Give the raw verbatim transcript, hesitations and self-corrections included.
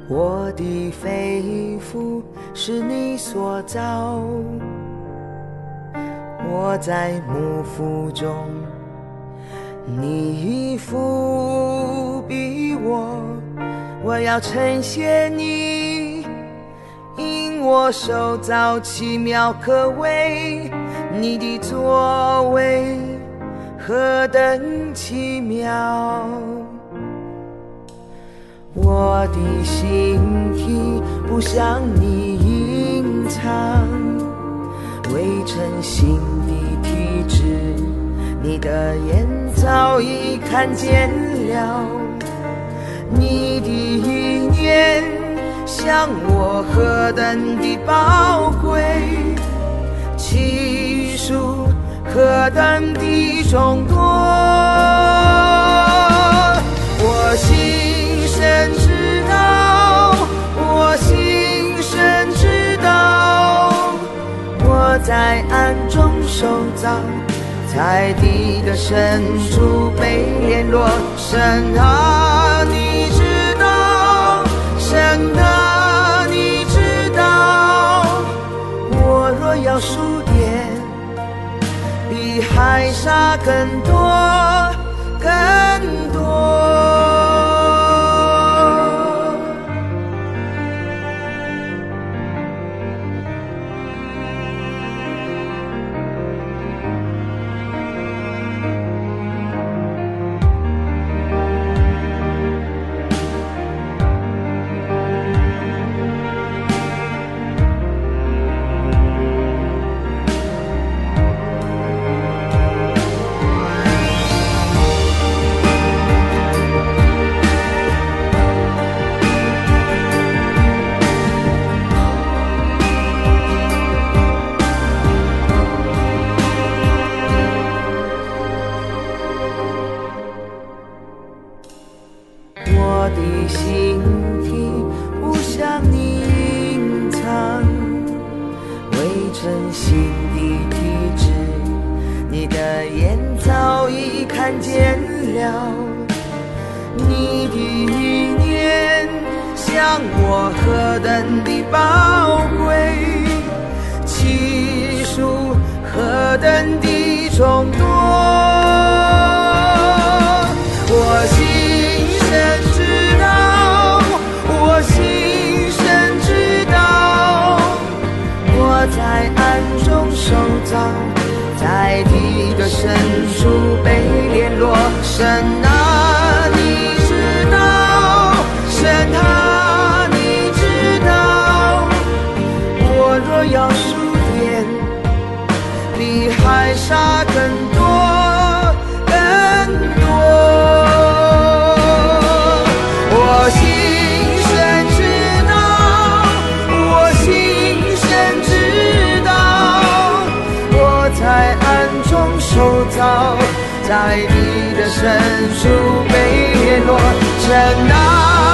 我的肺腑是你所造，我在幕腹中，你覆庇我，我要称谢你，因我受造奇妙可畏，你的作为何等奇妙。我的心体不向你隐藏，未成形的体质，你的眼早已看见了，你的意念向我何等的宝贵，其数何等的众多。我心深知道，我心深知道，我在暗中受造，在地的深处被联络。神啊，你知道，神啊，你知道，我若要数点，比海沙更多更多。我的心体不向你隐藏，未成形的体质，你的眼早已看见了，你的意念向我何等的宝贵，其数何等的众多。我心深知道，我心深知道，我在暗中受造，在地的深处被联络。神啊，你知道，神啊，你知道，我若要数点，比海沙更多更多。我心深知道，我心深知道，我在暗中受造，在地的深处被联络。神啊，